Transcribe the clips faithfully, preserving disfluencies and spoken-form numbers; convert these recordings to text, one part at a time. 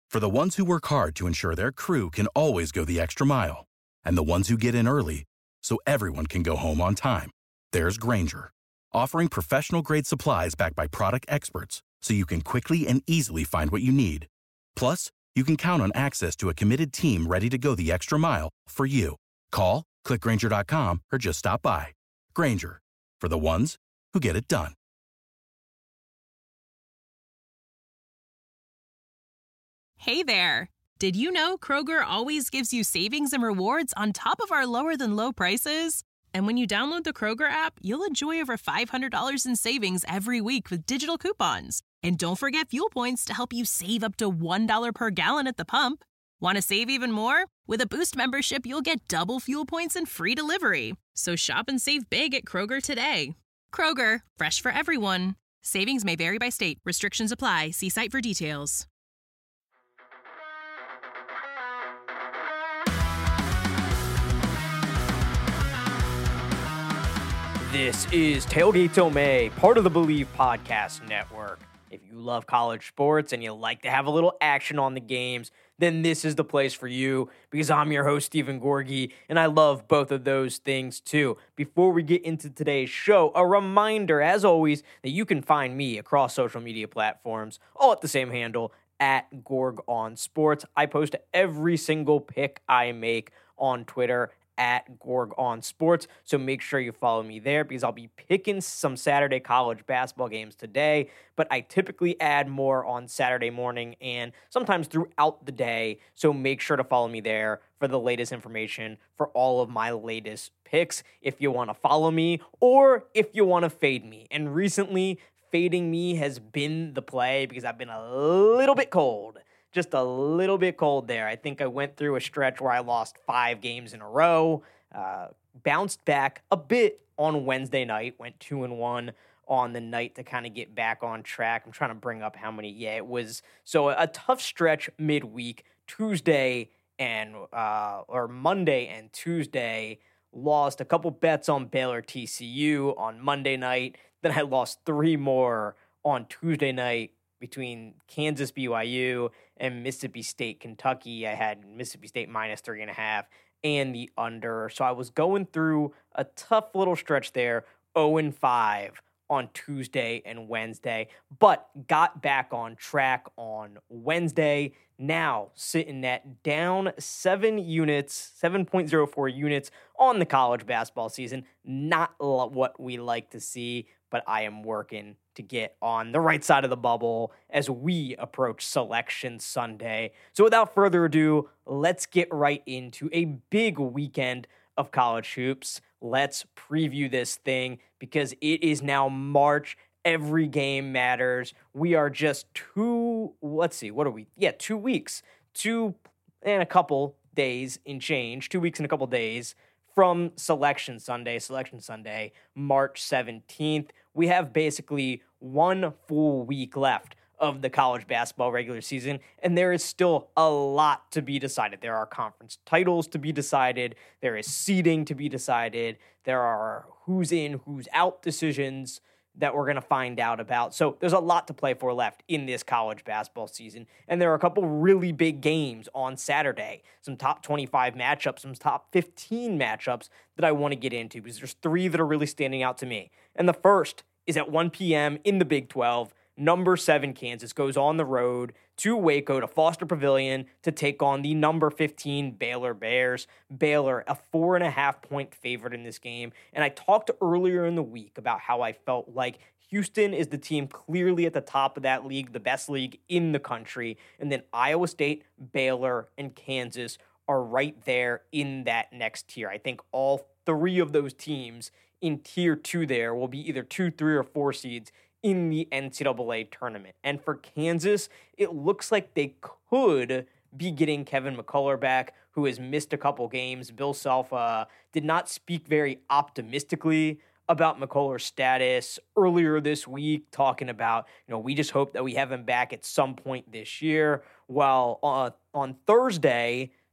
For the ones who work hard to ensure their crew can always go the extra mile, and the ones who get in early so everyone can go home on time, there's Grainger, offering professional-grade supplies backed by product experts so you can quickly and easily find what you need. Plus, you can count on access to a committed team ready to go the extra mile for you. Call, click Grainger dot com, or just stop by. Grainger, for the ones who get it done. Hey there! Did you know Kroger always gives you savings and rewards on top of our lower-than-low prices? And when you download the Kroger app, you'll enjoy over five hundred dollars in savings every week with digital coupons. And don't forget fuel points to help you save up to one dollar per gallon at the pump. Want to save even more? With a Boost membership, you'll get double fuel points and free delivery. So shop and save big at Kroger today. Kroger, fresh for everyone. Savings may vary by state. Restrictions apply. See site for details. This is Tailgate Till May, part of the Believe Podcast Network. If you love college sports and you like to have a little action on the games, then this is the place for you, because I'm your host, Stephen Gorgie, and I love both of those things too. Before we get into today's show, a reminder, as always, that you can find me across social media platforms, all at the same handle, at Gorg on Sports. I post every single pick I make on Twitter at Gorg on Sports, so make sure you follow me there, because I'll be picking some Saturday college basketball games today, but I typically add more on Saturday morning and sometimes throughout the day, so make sure to follow me there for the latest information for all of my latest picks if you want to follow me or if you want to fade me. And recently, fading me has been the play because I've been a little bit cold. Just a little bit cold there. I think I went through a stretch where I lost five games in a row, uh, bounced back a bit on Wednesday night, went two and one on the night to kind of get back on track. I'm trying to bring up how many. Yeah, it was so a tough stretch midweek. Tuesday and uh, or Monday and Tuesday, lost a couple bets on Baylor T C U on Monday night. Then I lost three more on Tuesday night between Kansas B Y U and Mississippi State Kentucky. I had Mississippi State minus three and a half and the under. So I was going through a tough little stretch there, oh and five on Tuesday and Wednesday, but got back on track on Wednesday. Now sitting at down seven units, seven point oh four units on the college basketball season. Not what we like to see, but I am working to get on the right side of the bubble as we approach Selection Sunday. So without further ado, let's get right into a big weekend of college hoops. Let's preview this thing because it is now March. Every game matters. We are just two, let's see, what are we? Yeah, two weeks, two and a couple days in change, two weeks and a couple days from Selection Sunday, Selection Sunday, March seventeenth. We have basically one full week left of the college basketball regular season, and there is still a lot to be decided. There are conference titles to be decided. There is seeding to be decided. There are who's in, who's out decisions that we're going to find out about. So there's a lot to play for left in this college basketball season. And there are a couple really big games on Saturday, some top twenty-five matchups, some top fifteen matchups that I want to get into because there's three that are really standing out to me. And the first is at one p.m. in the Big twelve. Number seven Kansas goes on the road to Waco to Foster Pavilion to take on the number fifteen Baylor Bears. Baylor, a four and a half point favorite in this game. And I talked earlier in the week about how I felt like Houston is the team clearly at the top of that league, the best league in the country. And then Iowa State, Baylor, and Kansas are right there in that next tier. I think all three of those teams in tier two there will be either two, three, or four seeds in the N C double A tournament. And for Kansas, it looks like they could be getting Kevin McCullough back, who has missed a couple games. Bill Self uh, did not speak very optimistically about McCullough's status earlier this week, talking about, you know, we just hope that we have him back at some point this year. Well, uh, on Thursday,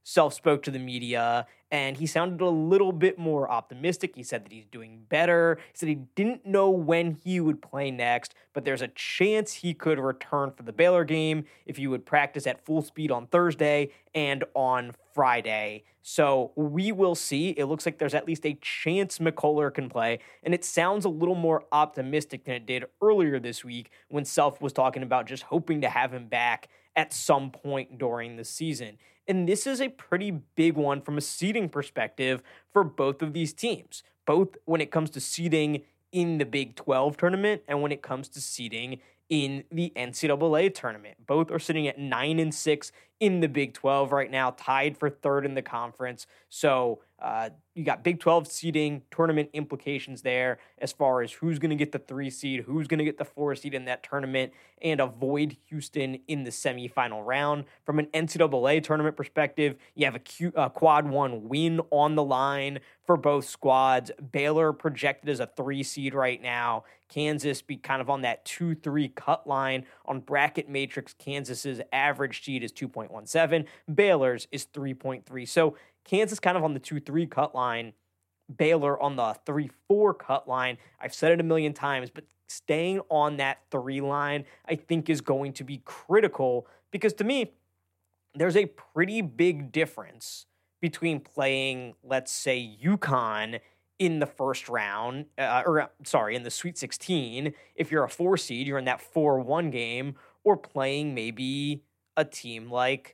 Self spoke to the media, and he sounded a little bit more optimistic. He said that he's doing better. He said he didn't know when he would play next, but there's a chance he could return for the Baylor game if he would practice at full speed on Thursday and on Friday. So we will see. It looks like there's at least a chance McCullar can play, and it sounds a little more optimistic than it did earlier this week when Self was talking about just hoping to have him back at some point during the season. And this is a pretty big one from a seeding perspective for both of these teams, both when it comes to seeding in the Big twelve tournament and when it comes to seeding in the N C double A tournament. Both are sitting at nine and six in the Big twelve right now, tied for third in the conference. So uh, you got Big twelve seeding, tournament implications there as far as who's going to get the three seed, who's going to get the four seed in that tournament, and avoid Houston in the semifinal round. From an N C double A tournament perspective, you have a, Q, a quad one win on the line for both squads. Baylor projected as a three seed right now. Kansas be kind of on that two three cut line. On Bracket Matrix, Kansas's average seed is two point one seven. Baylor's is three point three. So Kansas kind of on the two three cut line. Baylor on the three four cut line. I've said it a million times, but staying on that three line, I think, is going to be critical because to me, there's a pretty big difference between playing, let's say, UConn in the first round, uh, or sorry, in the Sweet sixteen, if you're a four seed, you're in that four one game, or playing maybe a team like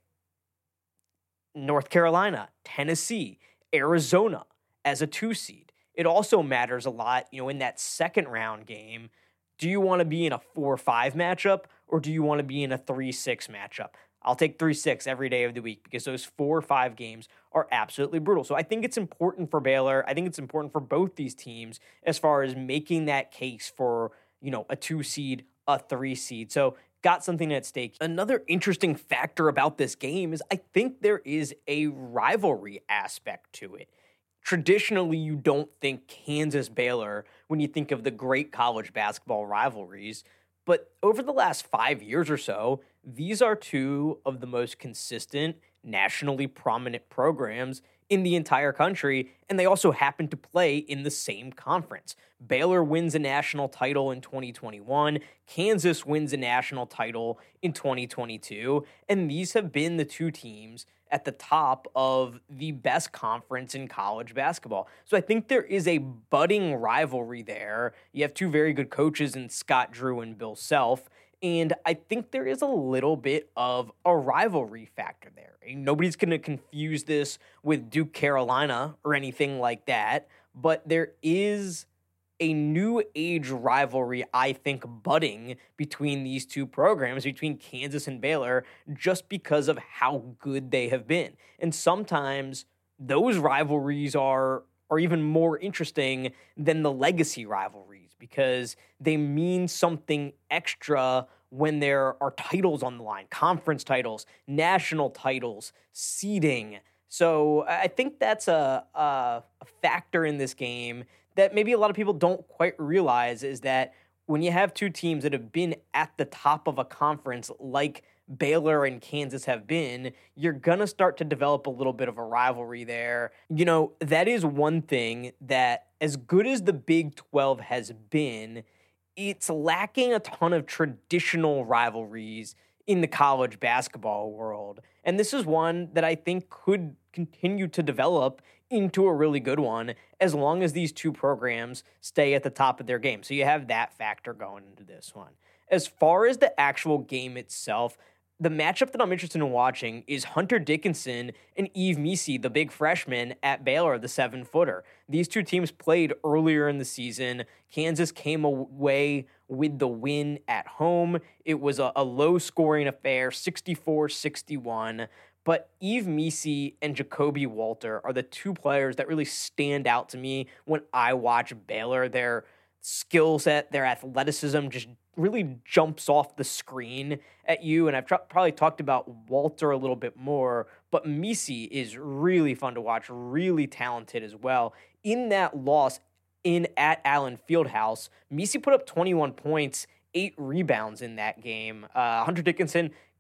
North Carolina, Tennessee, Arizona as a two seed. It also matters a lot, you know, in that second round game. Do you want to be in a four five matchup, or do you want to be in a three six matchup? I'll take three six every day of the week because those four or five games are absolutely brutal. So I think it's important for Baylor. I think it's important for both these teams as far as making that case for, you know, a two seed, a three seed. So got something at stake. Another interesting factor about this game is I think there is a rivalry aspect to it. Traditionally, you don't think Kansas-Baylor when you think of the great college basketball rivalries. But over the last five years or so, these are two of the most consistent, nationally prominent programs in the entire country, and they also happen to play in the same conference. Baylor wins a national title in twenty twenty-one, Kansas wins a national title in twenty twenty-two, and these have been the two teams at the top of the best conference in college basketball. So I think there is a budding rivalry there. You have two very good coaches in Scott Drew and Bill Self, and I think there is a little bit of a rivalry factor there. Nobody's going to confuse this with Duke Carolina or anything like that, but there is a new age rivalry, I think, budding between these two programs, between Kansas and Baylor, just because of how good they have been. And sometimes those rivalries are, are even more interesting than the legacy rivalries because they mean something extra when there are titles on the line, conference titles, national titles, seeding. So I think that's a, a, a factor in this game that maybe a lot of people don't quite realize is that when you have two teams that have been at the top of a conference like Baylor and Kansas have been, you're going to start to develop a little bit of a rivalry there. You know, that is one thing that as good as the Big twelve has been, it's lacking a ton of traditional rivalries in the college basketball world. And this is one that I think could continue to develop into a really good one as long as these two programs stay at the top of their game. So you have that factor going into this one. As far as the actual game itself, the matchup that I'm interested in watching is Hunter Dickinson and Yves Missi, the big freshman at Baylor, the seven-footer. These two teams played earlier in the season. Kansas came away with the win at home. It was a, a low-scoring affair, sixty-four sixty-one. But Yves Missi and Jacoby Walter are the two players that really stand out to me when I watch Baylor. Their skill set, their athleticism just really jumps off the screen at you. And I've tr- probably talked about Walter a little bit more, but Missi is really fun to watch, really talented as well. In that loss in at Allen Fieldhouse, Missi put up twenty-one points, eight rebounds in that game. Uh, Hunter Dickinson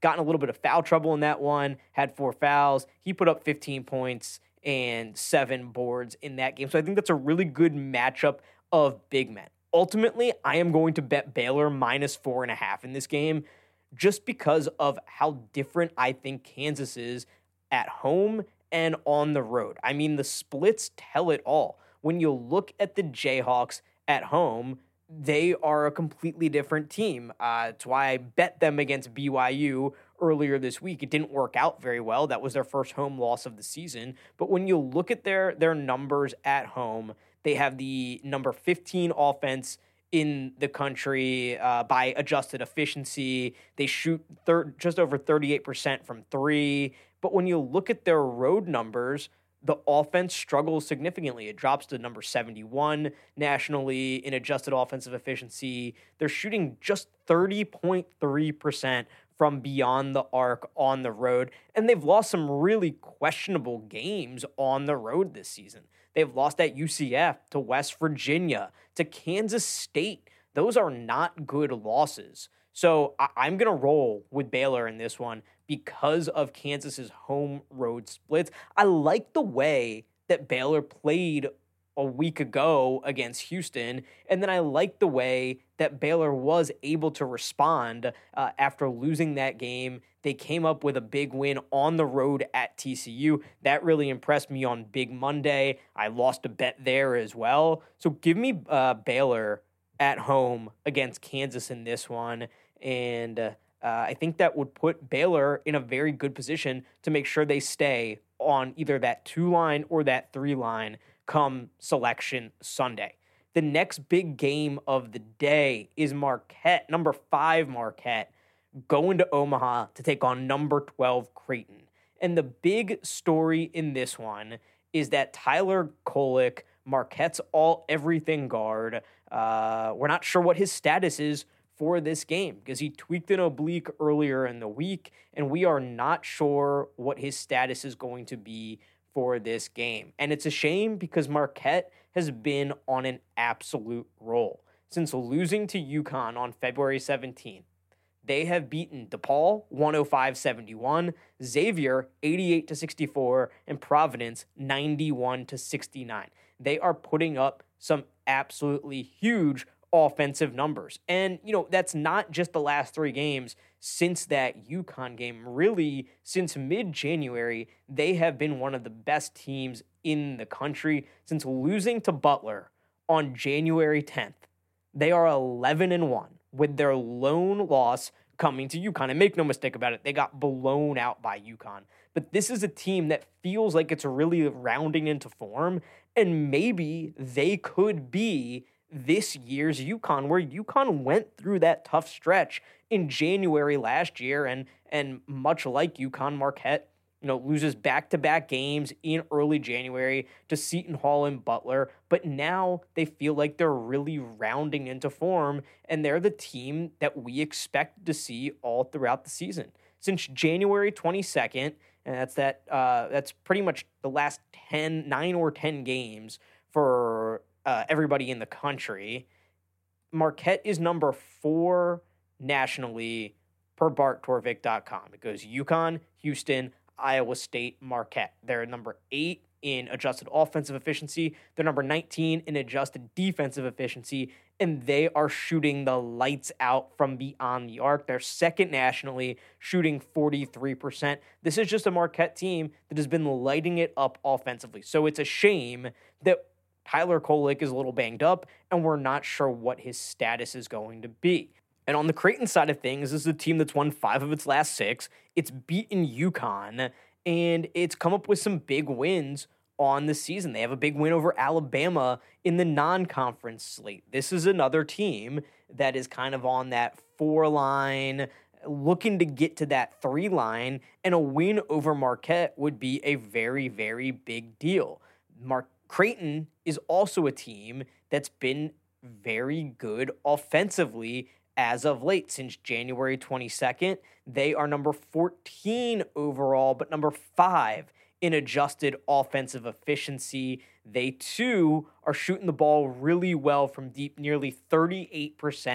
gotten a little bit of foul trouble in that one, had four fouls. He put up fifteen points and seven boards in that game. So I think that's a really good matchup of big men. Ultimately, I am going to bet Baylor minus four and a half in this game just because of how different I think Kansas is at home and on the road. I mean, the splits tell it all. When you look at the Jayhawks at home, they are a completely different team. Uh, that's why I bet them against B Y U earlier this week. It didn't work out very well. That was their first home loss of the season. But when you look at their, their numbers at home, they have the number fifteen offense in the country uh, by adjusted efficiency. They shoot thir- just over thirty-eight percent from three. But when you look at their road numbers, the offense struggles significantly. It drops to number seventy-one nationally in adjusted offensive efficiency. They're shooting just thirty point three percent from beyond the arc on the road, and they've lost some really questionable games on the road this season. They've lost at U C F, to West Virginia, to Kansas State. Those are not good losses. So I- I'm going to roll with Baylor in this one because of Kansas's home road splits. I like the way that Baylor played a week ago against Houston, and then I like the way that Baylor was able to respond uh, after losing that game. They came up with a big win on the road at T C U. That really impressed me on Big Monday. I lost a bet there as well. So give me uh, Baylor at home against Kansas in this one, and uh, I think that would put Baylor in a very good position to make sure they stay on either that two line or that three line come Selection Sunday. The next big game of the day is Marquette, number five Marquette, going to Omaha to take on number twelve Creighton. And the big story in this one is that Tyler Kolek, Marquette's all-everything guard, uh, we're not sure what his status is for this game because he tweaked an oblique earlier in the week, and we are not sure what his status is going to be for this game. And it's a shame because Marquette has been on an absolute roll. Since losing to UConn on February seventeenth, they have beaten DePaul one oh five seventy-one, Xavier eighty-eight to sixty-four, and Providence ninety-one to sixty-nine. They are putting up some absolutely huge offensive numbers. And, you know, that's not just the last three games since that UConn game. Really, since mid-January, they have been one of the best teams in the country. Since losing to Butler on January tenth, they are eleven and one with their lone loss coming to UConn. And make no mistake about it, they got blown out by UConn. But this is a team that feels like it's really rounding into form, and maybe they could be this year's UConn, where UConn went through that tough stretch in January last year, and and much like UConn, Marquette, you know, loses back-to-back games in early January to Seton Hall and Butler, but now they feel like they're really rounding into form, and they're the team that we expect to see all throughout the season. Since January twenty-second, and that's that uh, that's pretty much the last ten, nine or ten games for Uh, everybody in the country, Marquette is number four nationally per Bart Torvik dot com. It goes UConn, Houston, Iowa State, Marquette. They're number eight in adjusted offensive efficiency. They're number nineteen in adjusted defensive efficiency, and they are shooting the lights out from beyond the arc. They're second nationally, shooting forty-three percent. This is just a Marquette team that has been lighting it up offensively. So it's a shame that Tyler Kolek is a little banged up, and we're not sure what his status is going to be. And on the Creighton side of things, this is a team that's won five of its last six. It's beaten UConn, and it's come up with some big wins on the season. They have a big win over Alabama in the non-conference slate. This is another team that is kind of on that four line, looking to get to that three line, and a win over Marquette would be a very, very big deal. Mar- Creighton is also a team that's been very good offensively as of late. Since January twenty-second, they are number fourteen overall, but number five in adjusted offensive efficiency. They, too, are shooting the ball really well from deep, nearly thirty-eight percent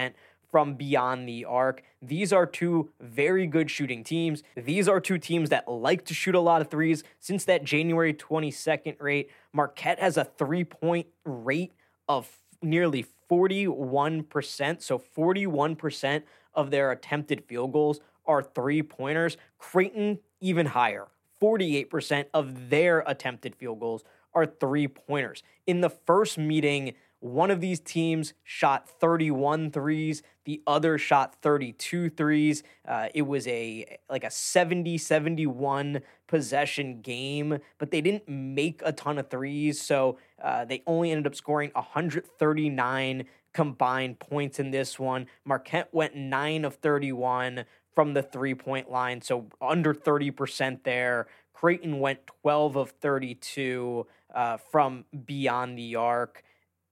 from beyond the arc. These are two very good shooting teams. These are two teams that like to shoot a lot of threes. Since that January twenty-second rate, Marquette has a three-point rate of nearly forty-one percent. So forty-one percent of their attempted field goals are three-pointers. Creighton, even higher. forty-eight percent of their attempted field goals are three-pointers. In the first meeting, one of these teams shot thirty-one threes. The other shot thirty-two threes. Uh, it was a like a seventy seventy-one possession game, but they didn't make a ton of threes, so uh, they only ended up scoring one hundred thirty-nine combined points in this one. Marquette went nine of thirty-one from the three-point line, so under thirty percent there. Creighton went twelve of thirty-two uh, from beyond the arc.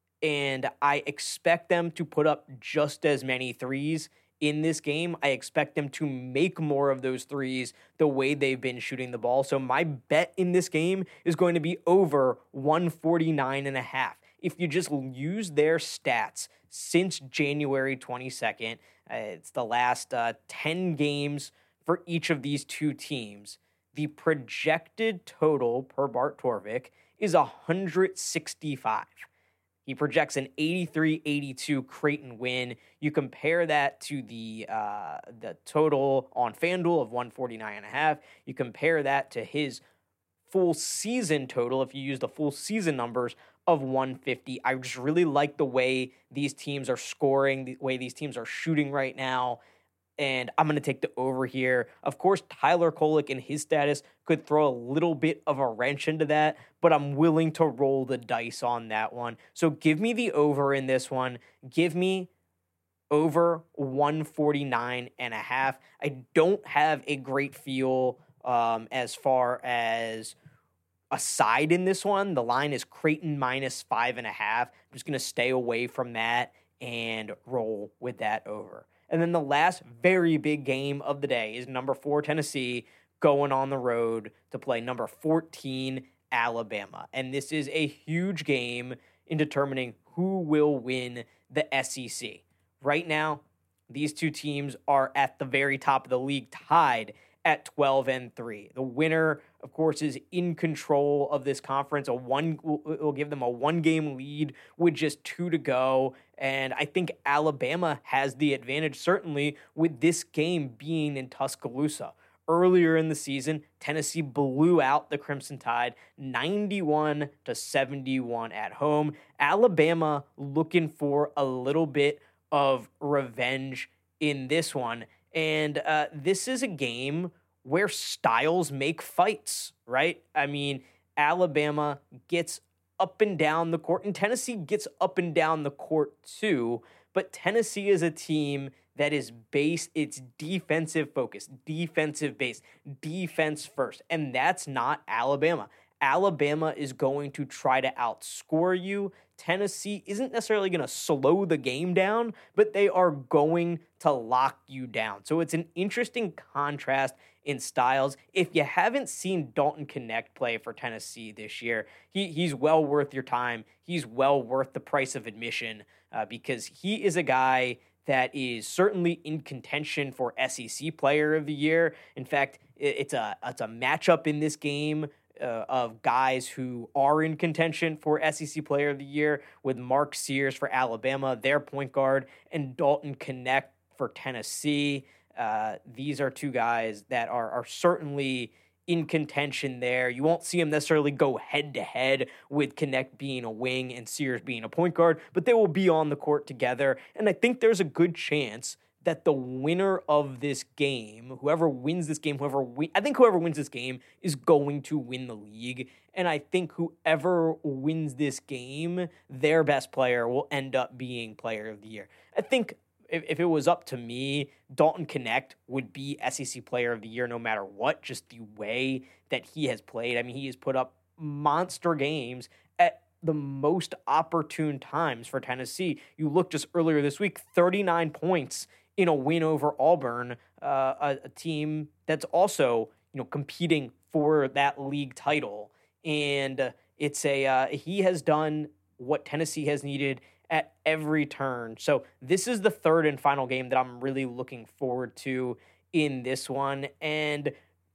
And I expect them to put up just as many threes in this game. I expect them to make more of those threes the way they've been shooting the ball. So my bet in this game is going to be over one forty-nine and a half. If you just use their stats since January twenty-second, uh, it's the last uh, ten games for each of these two teams. The projected total per Bart Torvik is one hundred sixty-five. He projects an eighty-three eighty-two Creighton win. You compare that to the uh, the total on FanDuel of one forty-nine and a half. You compare that to his full season total, if you use the full season numbers, of one fifty. I just really like the way these teams are scoring, the way these teams are shooting right now. And I'm going to take the over here. Of course, Tyler Kolek and his status could throw a little bit of a wrench into that, but I'm willing to roll the dice on that one. So give me the over in this one. Give me over one forty-nine and a half. I don't have a great feel um, as far as a side in this one. The line is Creighton minus five and a half. I'm just going to stay away from that and roll with that over. And then the last very big game of the day is number four Tennessee going on the road to play number fourteen Alabama. And this is a huge game in determining who will win the S E C. Right now, these two teams are at the very top of the league, tied at twelve and three. The winner, of course, is in control of this conference. A one will give them a one-game lead with just two to go. And I think Alabama has the advantage, certainly, with this game being in Tuscaloosa. Earlier in the season, Tennessee blew out the Crimson Tide ninety-one to seventy-one at home. Alabama looking for a little bit of revenge in this one. And uh, this is a game where styles make fights, right? I mean, Alabama gets up and down the court, and Tennessee gets up and down the court too, but Tennessee is a team that is based, it's defensive focused, defensive based, defense first, and that's not Alabama. Alabama is going to try to outscore you. Tennessee isn't necessarily going to slow the game down, but they are going to lock you down. So it's an interesting contrast in styles. If you haven't seen Dalton Knecht play for Tennessee this year, he, he's well worth your time. He's well worth the price of admission uh, because he is a guy that is certainly in contention for S E C Player of the Year. In fact, it's a it's a matchup in this game Uh, of guys who are in contention for S E C Player of the Year, with Mark Sears for Alabama, their point guard, and Dalton Knecht for Tennessee. Uh, these are two guys that are, are certainly in contention there. You won't see them necessarily go head-to-head with Knecht being a wing and Sears being a point guard, but they will be on the court together, and I think there's a good chance that the winner of this game, whoever wins this game, whoever win, I think whoever wins this game is going to win the league. And I think whoever wins this game, their best player will end up being Player of the Year. I think if, if it was up to me, Dalton Knecht would be S E C Player of the Year no matter what, just the way that he has played. I mean, he has put up monster games at the most opportune times for Tennessee. You look just earlier this week, thirty-nine points in a win over Auburn, uh, a, a team that's also, you know, competing for that league title. And it's a uh, he has done what Tennessee has needed at every turn. So this is the third and final game that I'm really looking forward to in this one. And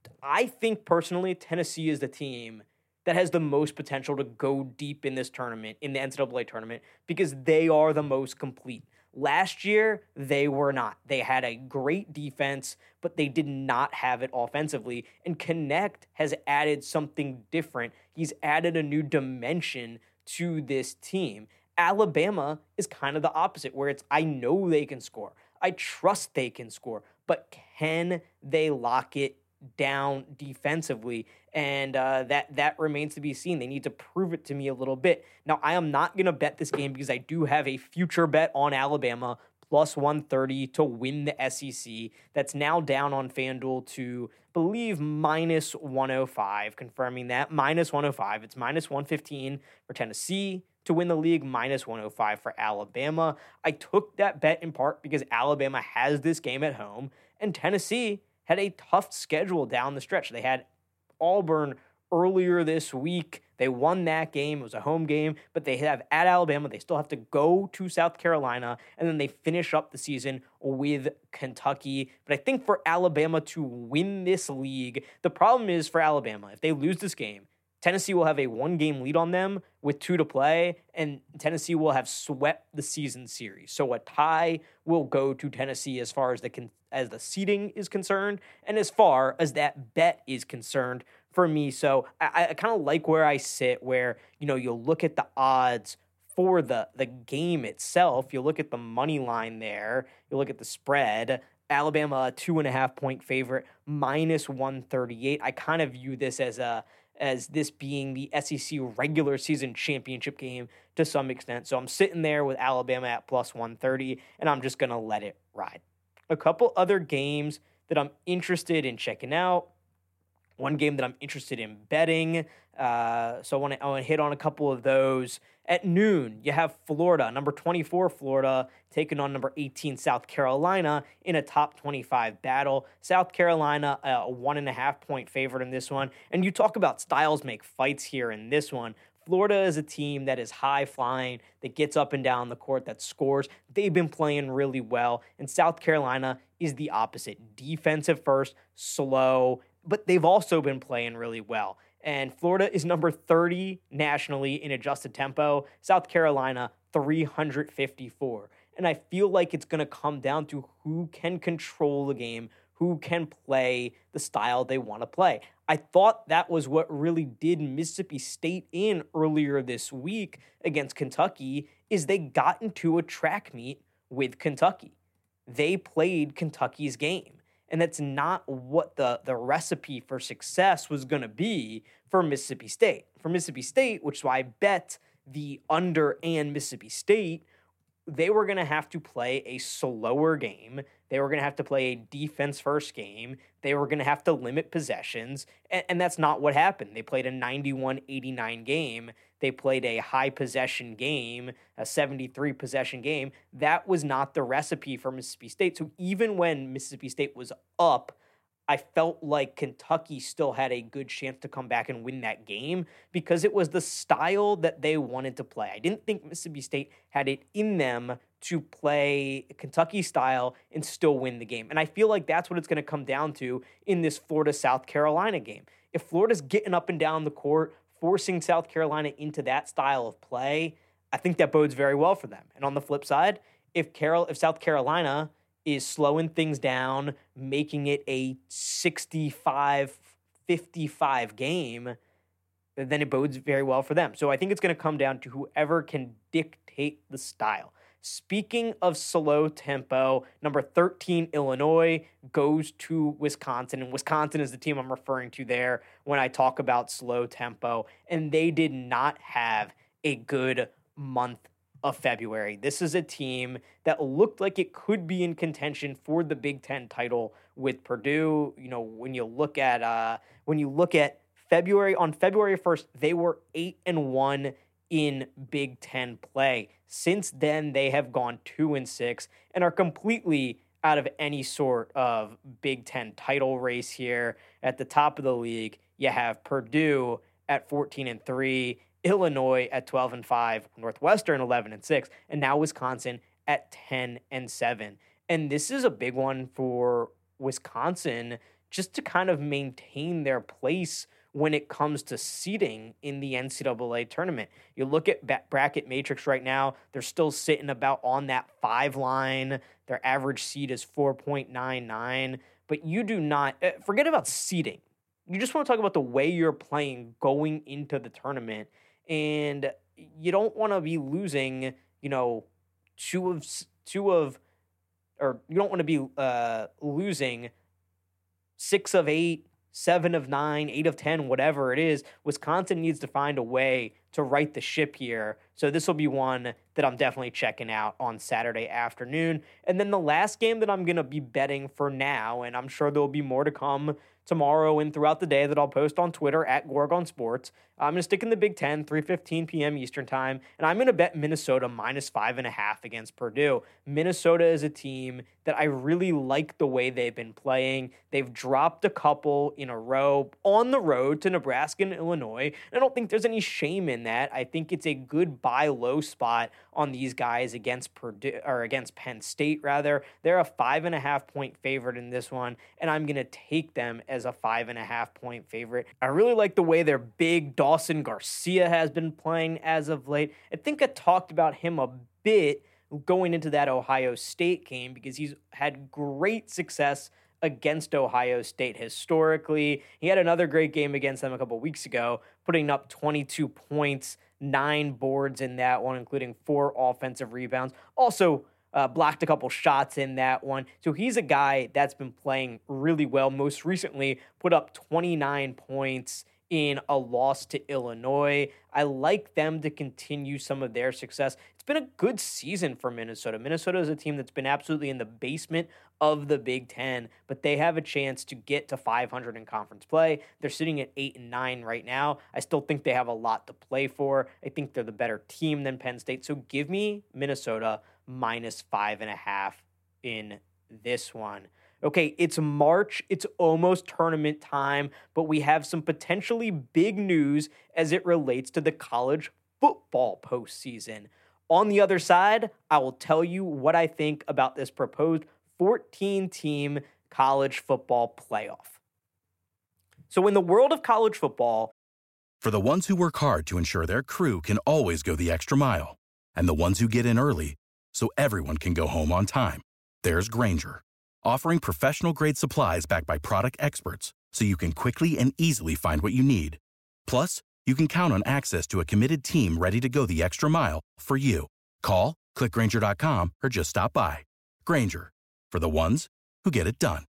I think personally, Tennessee is the team that has the most potential to go deep in this tournament, in the N C double A tournament, because they are the most complete. Last year, they were not. They had a great defense, but they did not have it offensively. And Knecht has added something different. He's added a new dimension to this team. Alabama is kind of the opposite, where it's, I know they can score. I trust they can score, but can they lock it down defensively? And uh, that that remains to be seen. They need to prove it to me a little bit. Now, I am not going to bet this game because I do have a future bet on Alabama plus one thirty to win the S E C. That's now down on FanDuel to, I believe, minus one oh five, confirming that. minus one oh five. It's minus one fifteen for Tennessee to win the league, minus one oh five for Alabama. I took that bet in part because Alabama has this game at home, and Tennessee had a tough schedule down the stretch. They had Auburn earlier this week. They won that game. It was a home game, but they have at Alabama. They still have to go to South Carolina, and then they finish up the season with Kentucky. But I think for Alabama to win this league, the problem is for Alabama, if they lose this game, Tennessee will have a one-game lead on them with two to play, and Tennessee will have swept the season series. So a tie will go to Tennessee as far as the con- as the seeding is concerned, and as far as that bet is concerned for me. So I, I kind of like where I sit, where, you know, you'll look at the odds for the, the game itself. You look at the money line there. You look at the spread. Alabama, a two and a half point favorite, minus one thirty-eight. I kind of view this as a as this being the S E C regular season championship game to some extent. So I'm sitting there with Alabama at plus one thirty, and I'm just going to let it ride. A couple other games that I'm interested in checking out. One game that I'm interested in betting. Uh, so I want to I want to hit on a couple of those. At noon, you have Florida, number twenty-four Florida, taking on number eighteen South Carolina in a top twenty-five battle. South Carolina, a one and a half point favorite in this one. And you talk about styles make fights here in this one. Florida is a team that is high flying, that gets up and down the court, that scores. They've been playing really well. And South Carolina is the opposite. Defensive first, slow, but they've also been playing really well. And Florida is number thirty nationally in adjusted tempo. South Carolina, three hundred fifty-four. And I feel like it's going to come down to who can control the game, who can play the style they want to play. I thought that was what really did Mississippi State in earlier this week against Kentucky, is they got into a track meet with Kentucky. They played Kentucky's game. And that's not what the, the recipe for success was going to be for Mississippi State. For Mississippi State, which is why I bet the under and Mississippi State, they were going to have to play a slower game. They were going to have to play a defense-first game. They were going to have to limit possessions, and, and that's not what happened. They played a ninety-one eighty-nine game. They played a high-possession game, a seventy-three possession game. That was not the recipe for Mississippi State. So even when Mississippi State was up, I felt like Kentucky still had a good chance to come back and win that game because it was the style that they wanted to play. I didn't think Mississippi State had it in them to play Kentucky style and still win the game. And I feel like that's what it's going to come down to in this Florida-South Carolina game. If Florida's getting up and down the court, forcing South Carolina into that style of play, I think that bodes very well for them. And on the flip side, if Carol, if South Carolina is slowing things down, making it a sixty-five fifty-five game, then it bodes very well for them. So I think it's going to come down to whoever can dictate the style. Speaking of slow tempo, number thirteen Illinois goes to Wisconsin, and Wisconsin is the team I'm referring to there when I talk about slow tempo, and they did not have a good month of February. This is a team that looked like it could be in contention for the Big Ten title with Purdue. You know, when you look at uh, when you look at February, on February first, they were eight and one in Big Ten play. Since then, they have gone two and six and are completely out of any sort of Big Ten title race here. At the top of the league, you have Purdue at fourteen and three. Illinois at twelve and five, Northwestern eleven and six, and now Wisconsin at ten and seven. And this is a big one for Wisconsin just to kind of maintain their place when it comes to seeding in the N C double A tournament. You look at ba- bracket matrix right now, they're still sitting about on that five line. Their average seed is four point nine nine, but you do not, uh, forget about seeding. You just want to talk about the way you're playing going into the tournament, and you don't want to be losing, you know, two of, two of, or you don't want to be uh, losing six of eight, seven of nine, eight of ten, whatever it is. Wisconsin needs to find a way to right the ship here. So this will be one that I'm definitely checking out on Saturday afternoon. And then the last game that I'm going to be betting for now, and I'm sure there'll be more to come tomorrow and throughout the day that I'll post on Twitter at Gorgon Sports. I'm going to stick in the Big Ten, three fifteen p.m. Eastern time, and I'm going to bet Minnesota minus five and a half against Purdue. Minnesota is a team that I really like the way they've been playing. They've dropped a couple in a row on the road to Nebraska and Illinois. I don't think there's any shame in that. I think it's a good buy low spot on these guys against Purdue, or against Penn State rather. They're a five and a half point favorite in this one, and I'm going to take them as a five and a half point favorite. I really like the way their big Dawson Garcia has been playing as of late. I think I talked about him a bit going into that Ohio State game because he's had great success against Ohio State historically. He had another great game against them a couple weeks ago, putting up twenty-two points, nine boards in that one, including four offensive rebounds. Also, uh, blocked a couple shots in that one. So he's a guy that's been playing really well. Most recently, put up twenty-nine points in a loss to Illinois. I like them to continue some of their success. It's been a good season for Minnesota. Minnesota is a team that's been absolutely in the basement of the Big Ten, but they have a chance to get to five hundred in conference play. They're sitting at eight and nine right now. I still think they have a lot to play for. I think they're the better team than Penn State. So give me Minnesota minus five and a half in this one. Okay, it's March, it's almost tournament time, but we have some potentially big news as it relates to the college football postseason. On the other side, I will tell you what I think about this proposed fourteen-team college football playoff. So in the world of college football, for the ones who work hard to ensure their crew can always go the extra mile, and the ones who get in early so everyone can go home on time, there's Grainger, offering professional-grade supplies backed by product experts so you can quickly and easily find what you need. Plus, you can count on access to a committed team ready to go the extra mile for you. Call, click Grainger dot com, or just stop by. Grainger, for the ones who get it done.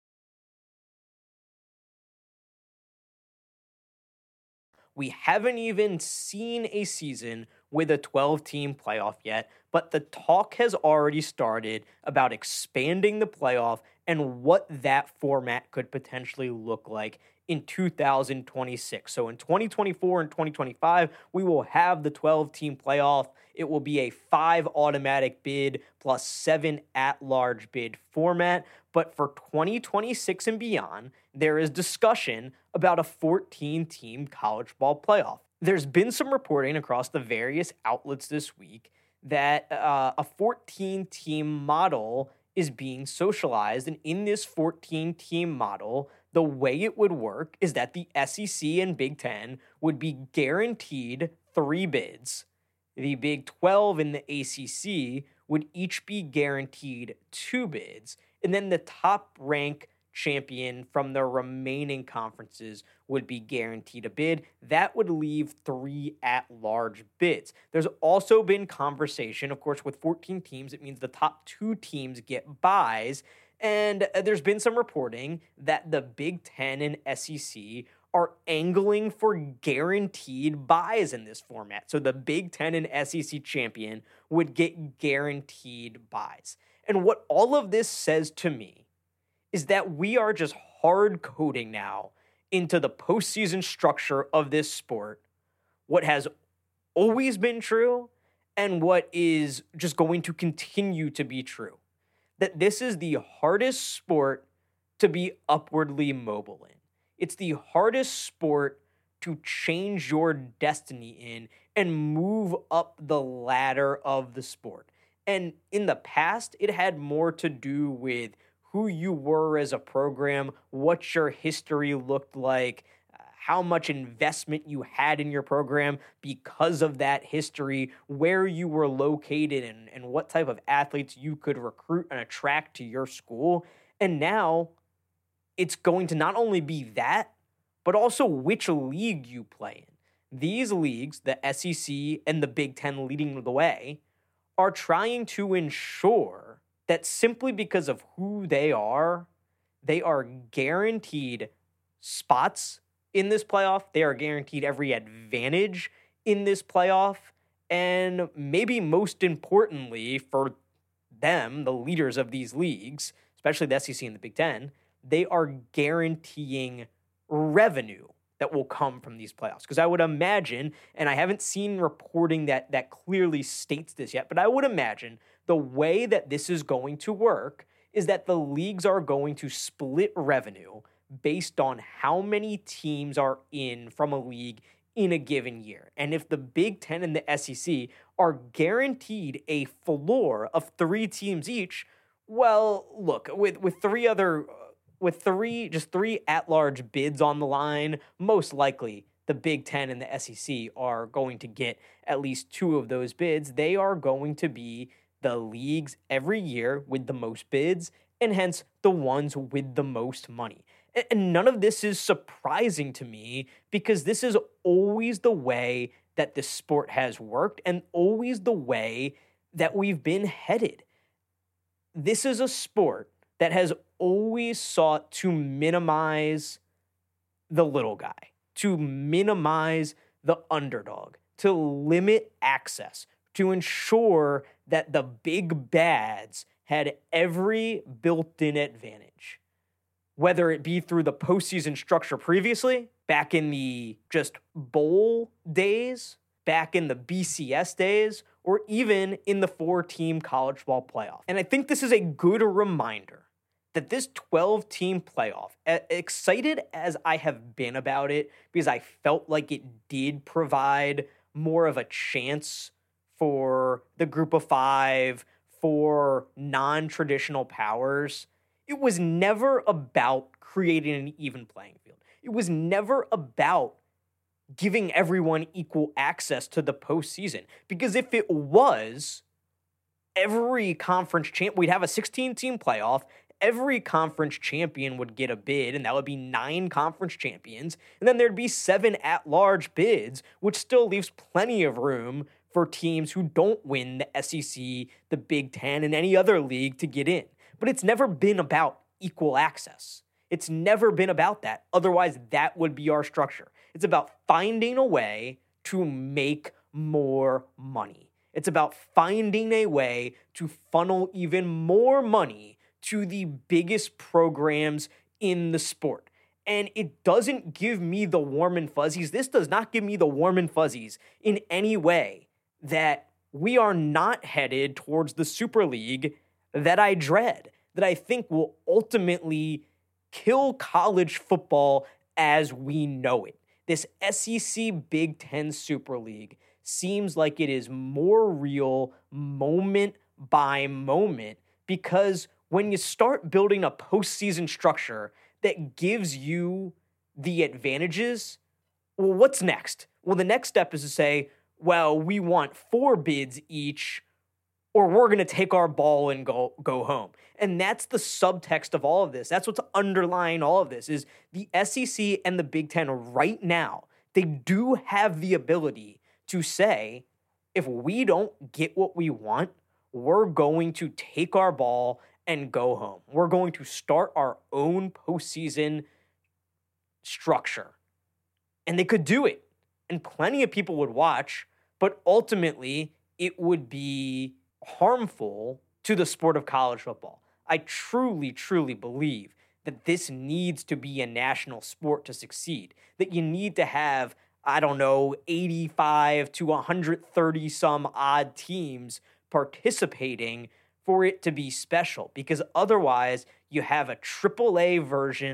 We haven't even seen a season with a twelve-team playoff yet, but the talk has already started about expanding the playoff and what that format could potentially look like in two thousand twenty-six. So in twenty twenty-four and twenty twenty-five, we will have the twelve-team playoff. It will be a five automatic bid plus seven at-large bid format. But for twenty twenty-six and beyond, there is discussion about a fourteen-team college ball playoff. There's been some reporting across the various outlets this week that uh, a fourteen-team model is being socialized. And in this fourteen-team model, the way it would work is that the S E C and Big Ten would be guaranteed three bids. The Big twelve and the A C C would each be guaranteed two bids. And then the top rank champion from the remaining conferences would be guaranteed a bid. That would leave three at-large bids. There's also been conversation, of course, with fourteen teams. It means the top two teams get buys. And there's been some reporting that the Big Ten and S E C are angling for guaranteed buys in this format. So the Big Ten and S E C champion would get guaranteed buys. And what all of this says to me is that we are just hard coding now into the postseason structure of this sport what has always been true and what is just going to continue to be true. That this is the hardest sport to be upwardly mobile in. It's the hardest sport to change your destiny in and move up the ladder of the sport. And in the past, it had more to do with who you were as a program, what your history looked like, how much investment you had in your program because of that history, where you were located, and, and what type of athletes you could recruit and attract to your school. And now it's going to not only be that, but also which league you play in. These leagues, the S E C and the Big Ten leading the way, are trying to ensure that simply because of who they are, they are guaranteed spots in this playoff. They are guaranteed every advantage in this playoff. And maybe most importantly for them, the leaders of these leagues, especially the S E C and the Big Ten, they are guaranteeing revenue that will come from these playoffs. Because I would imagine, and I haven't seen reporting that that clearly states this yet, but I would imagine the way that this is going to work is that the leagues are going to split revenue based on how many teams are in from a league in a given year. And if the Big Ten and the S E C are guaranteed a floor of three teams each, well, look, with, with three other, with three, just three at-large bids on the line, most likely the Big Ten and the S E C are going to get at least two of those bids. They are going to be the leagues every year with the most bids, and hence the ones with the most money. And none of this is surprising to me because this is always the way that the sport has worked and always the way that we've been headed. This is a sport that has always sought to minimize the little guy, to minimize the underdog, to limit access, to ensure that the big bads had every built-in advantage. Whether it be through the postseason structure previously, back in the just bowl days, back in the B C S days, or even in the four-team college football playoff. And I think this is a good reminder that this twelve-team playoff, excited as I have been about it, because I felt like it did provide more of a chance for the group of five, for non-traditional powers, it was never about creating an even playing field. It was never about giving everyone equal access to the postseason. Because if it was, every conference champ, we'd have a sixteen-team playoff, every conference champion would get a bid, and that would be nine conference champions, and then there'd be seven at-large bids, which still leaves plenty of room for teams who don't win the S E C, the Big Ten, and any other league to get in. But it's never been about equal access. It's never been about that. Otherwise, that would be our structure. It's about finding a way to make more money. It's about finding a way to funnel even more money to the biggest programs in the sport. And it doesn't give me the warm and fuzzies. This does not give me the warm and fuzzies in any way that we are not headed towards the Super League that I dread, that I think will ultimately kill college football as we know it. This S E C Big Ten Super League seems like it is more real moment by moment, because when you start building a postseason structure that gives you the advantages, well, what's next? Well, the next step is to say, well, we want four bids each, or we're going to take our ball and go go home. And that's the subtext of all of this. That's what's underlying all of this, is the S E C and the Big Ten right now, they do have the ability to say, if we don't get what we want, we're going to take our ball and go home. We're going to start our own postseason structure. And they could do it. And plenty of people would watch, but ultimately it would be harmful to the sport of college football. I truly, truly believe that this needs to be a national sport to succeed, that you need to have, I don't know, eighty-five to one hundred thirty some odd teams participating for it to be special, because otherwise you have a triple A version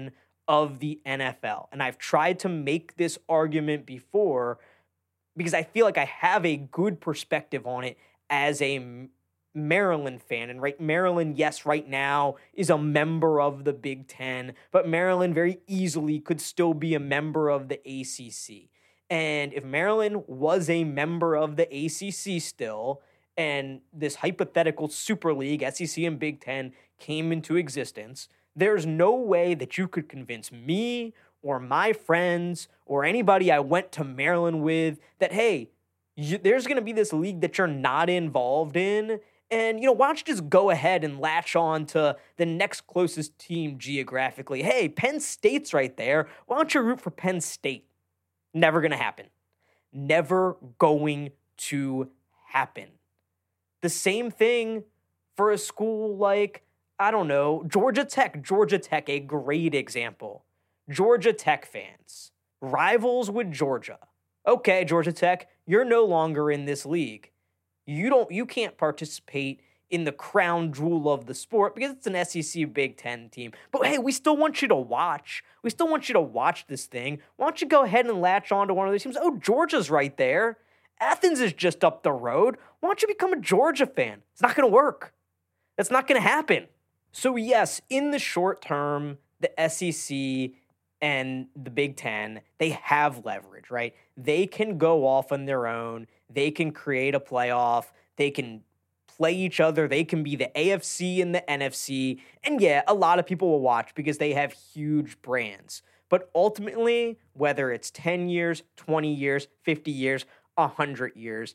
of the N F L. And I've tried to make this argument before because I feel like I have a good perspective on it as a Maryland fan. And right, Maryland, yes, right now is a member of the Big Ten, but Maryland very easily could still be a member of the A C C. And if Maryland was a member of the A C C still, and this hypothetical Super League, S E C and Big Ten, came into existence, there's no way that you could convince me or my friends or anybody I went to Maryland with that, hey, you, there's going to be this league that you're not involved in. And, you know, why don't you just go ahead and latch on to the next closest team geographically? Hey, Penn State's right there. Why don't you root for Penn State? Never going to happen. Never going to happen. The same thing for a school like, I don't know, Georgia Tech. Georgia Tech, a great example. Georgia Tech fans, rivals with Georgia. Okay, Georgia Tech, you're no longer in this league. You don't, you can't participate in the crown jewel of the sport because it's an S E C Big Ten team. But hey, we still want you to watch. We still want you to watch this thing. Why don't you go ahead and latch on to one of those teams? Oh, Georgia's right there. Athens is just up the road. Why don't you become a Georgia fan? It's not going to work. That's not going to happen. So yes, in the short term, the S E C and the Big Ten, they have leverage, right? They can go off on their own. They can create a playoff. They can play each other. They can be the A F C and the N F C. And yeah, a lot of people will watch because they have huge brands. But ultimately, whether it's ten years, twenty years, fifty years, one hundred years,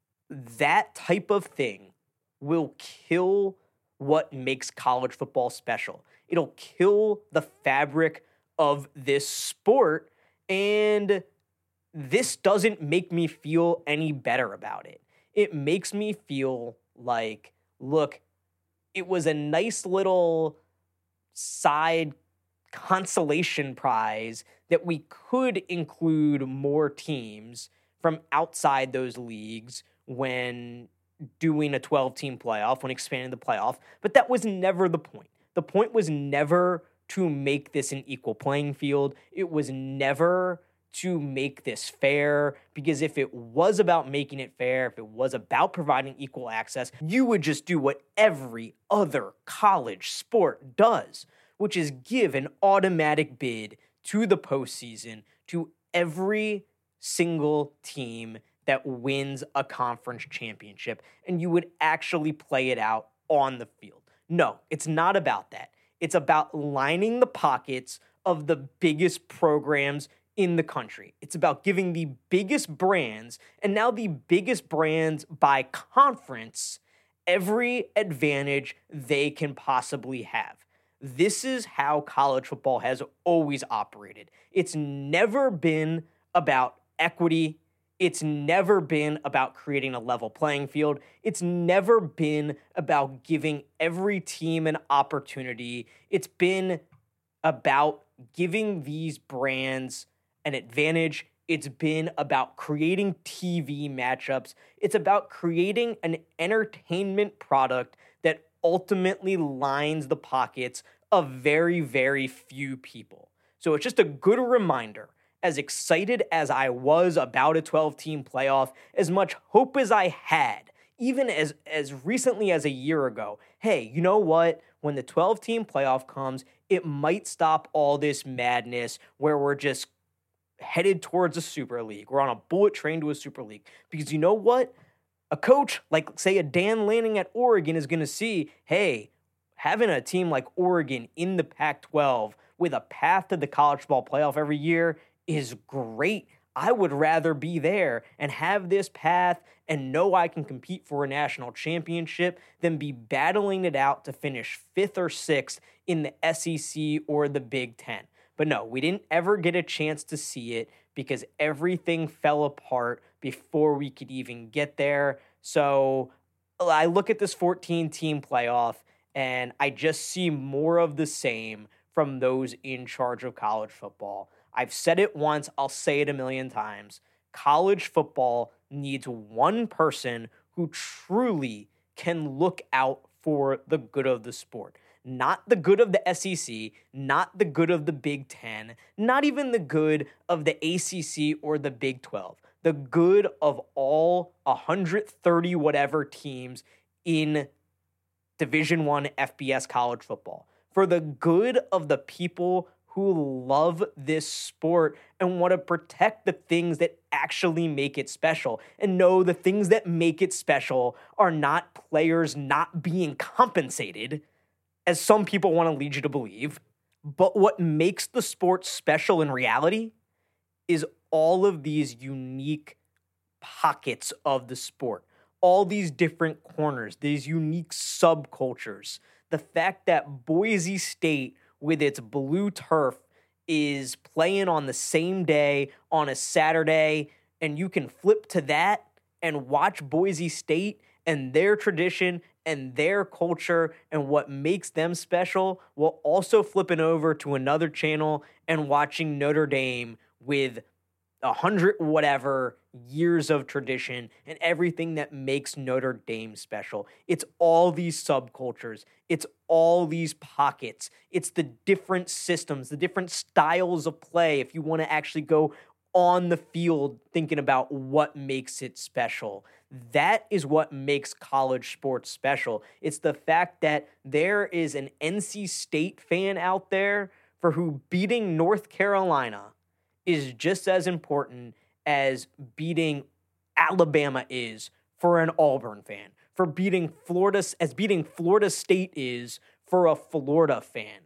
that type of thing will kill what makes college football special. It'll kill the fabric of this sport, and this doesn't make me feel any better about it. It makes me feel like, look, it was a nice little side consolation prize that we could include more teams from outside those leagues when doing a twelve-team playoff, when expanding the playoff, but that was never the point. The point was never to make this an equal playing field. It was never to make this fair, because if it was about making it fair, if it was about providing equal access, you would just do what every other college sport does, which is give an automatic bid to the postseason to every single team that wins a conference championship, and you would actually play it out on the field. No, it's not about that. It's about lining the pockets of the biggest programs in the country. It's about giving the biggest brands, and now the biggest brands by conference, every advantage they can possibly have. This is how college football has always operated. It's never been about equity. It's never been about creating a level playing field. It's never been about giving every team an opportunity. It's been about giving these brands an advantage. It's been about creating T V matchups. It's about creating an entertainment product that ultimately lines the pockets of very, very few people. So it's just a good reminder. As excited as I was about a twelve-team playoff, as much hope as I had, even as, as recently as a year ago, hey, you know what? When the twelve-team playoff comes, it might stop all this madness where we're just headed towards a Super League. We're on a bullet train to a Super League. Because you know what? A coach like, say, a Dan Lanning at Oregon is going to see, hey, having a team like Oregon in the Pac twelve with a path to the college football playoff every year is great. I would rather be there and have this path and know I can compete for a national championship than be battling it out to finish fifth or sixth in the S E C or the Big Ten. But no, we didn't ever get a chance to see it because everything fell apart before we could even get there. So I look at this fourteen-team playoff and I just see more of the same from those in charge of college football. I've said it once, I'll say it a million times. College football needs one person who truly can look out for the good of the sport. not the good of the S E C, not the good of the Big Ten, not even the good of the A C C or the Big twelve, the good of all one hundred thirty whatever teams in Division I F B S college football, for the good of the people who love this sport and want to protect the things that actually make it special. And no, the things that make it special are not players not being compensated, as some people want to lead you to believe. But what makes the sport special in reality is all of these unique pockets of the sport, all these different corners, these unique subcultures. The fact that Boise State, with its blue turf, is playing on the same day on a Saturday, and you can flip to that and watch Boise State and their tradition and their culture and what makes them special, while also flipping over to another channel and watching Notre Dame with a hundred whatever years of tradition and everything that makes Notre Dame special. It's all these subcultures. It's all these pockets. It's the different systems, the different styles of play. If you want to actually go on the field thinking about what makes it special, that is what makes college sports special. It's the fact that there is an N C State fan out there for who beating North Carolina is just as important as beating Alabama is for an Auburn fan, for beating Florida, as beating Florida State is for a Florida fan.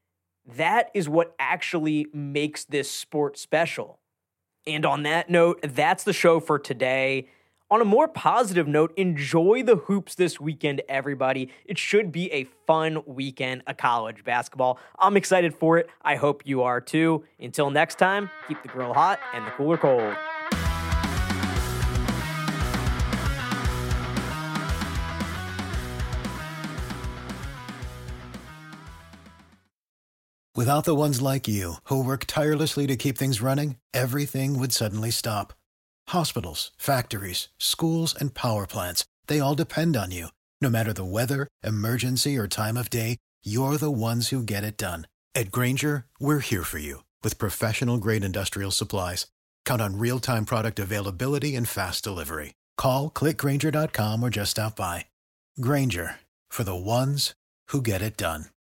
That is what actually makes this sport special. And on that note, that's the show for today. On a more positive note, enjoy the hoops this weekend, everybody. It should be a fun weekend of college basketball. I'm excited for it. I hope you are too. Until next time, keep the grill hot and the cooler cold. Without the ones like you, who work tirelessly to keep things running, everything would suddenly stop. Hospitals, factories, schools, and power plants, they all depend on you. No matter the weather, emergency, or time of day, you're the ones who get it done. At Grainger, we're here for you with professional-grade industrial supplies. Count on real-time product availability and fast delivery. Call, click Grainger dot com, or just stop by. Grainger, for the ones who get it done.